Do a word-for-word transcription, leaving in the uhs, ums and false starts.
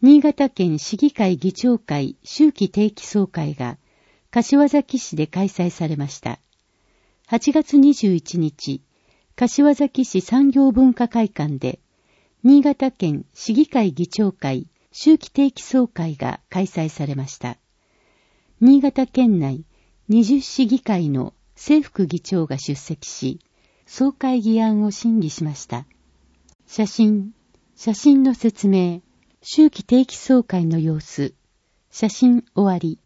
新潟県市議会議長会秋季定期総会が柏崎市で開催されました。はちがつにじゅういちにち、柏崎市産業文化会館で新潟県市議会議長会秋季定期総会が開催されました。新潟県内にじゅう市議会の正副議長が出席し、総会議案を審議しました。写真、写真の説明、秋季定期総会の様子、写真終わり。